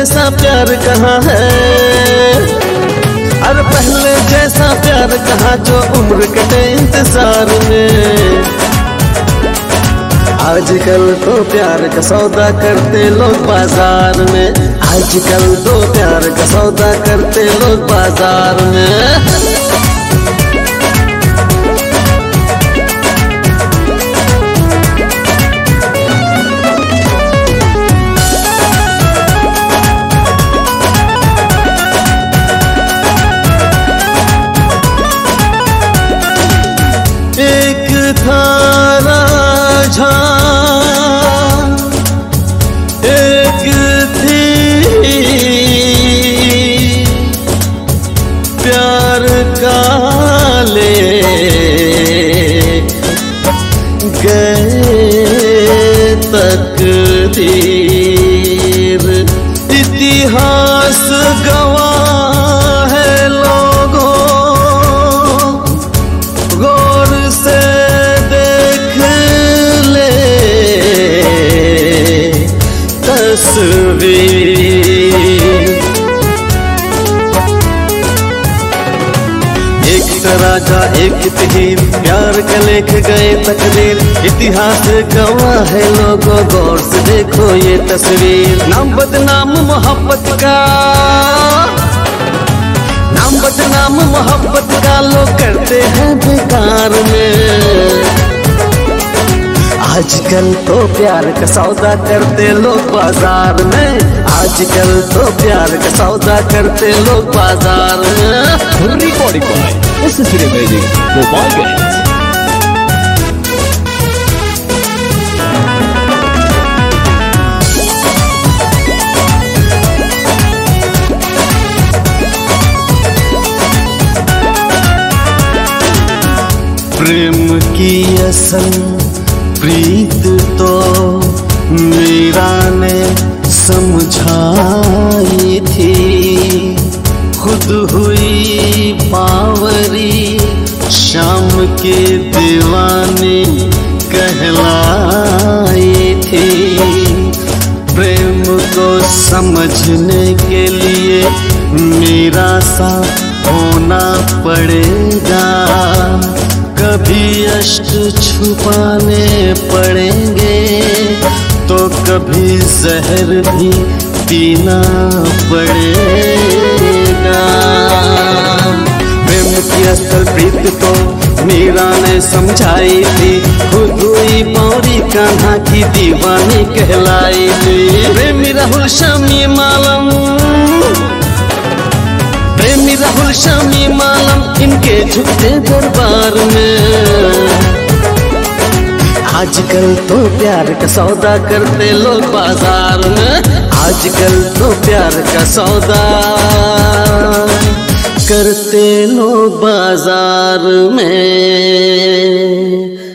जैसा प्यार कहाँ है, अरे पहले जैसा प्यार कहाँ जो उम्र कटे इंतजार में। आजकल तो प्यार का सौदा करते लोग बाजार में, आजकल तो प्यार का सौदा करते लोग बाजार में। एक थारा झा एक थी प्यार का ले गए तकदीर, इतिहास गवाह है लोगों, गौर से देख ले तस्वीर। एक राजा एक तीर प्यार का लेख गए तकदीर, इतिहास गवाह है लोगों, गौर से देखो ये तस्वीर। नाम बदनाम मोहब्बत का, नाम बदनाम मोहब्बत का लोग करते हैं बेकार में। आजकल तो प्यार का सौदा करते लोग बाजार में, आजकल तो प्यार का सौदा करते लोग बाजार में। Recording by SSD music Gopalganj. प्रेम की असल प्रीत तो मीरा ने समझाई थी, खुद हुई बावरी शाम के दीवाने कहलाई थी। प्रेम को समझने के लिए मेरा सा होना पड़ेगा, कभी अश्क छुपाने पड़ेंगे तो कभी जहर भी पीना पड़ेगा। प्रेम की असल प्रीत तो मीरा ने समझाई थी, खुद हुई पौरी कान्हा की दीवानी कहलाई थी। प्रेमी राहुल शामी मालम, प्रेमी राहुल शामी मालम इनके झुकते दरबार में। आजकल तो प्यार का सौदा करते लोग बाजार में, आजकल तो प्यार का सौदा करते लोग बाजार में।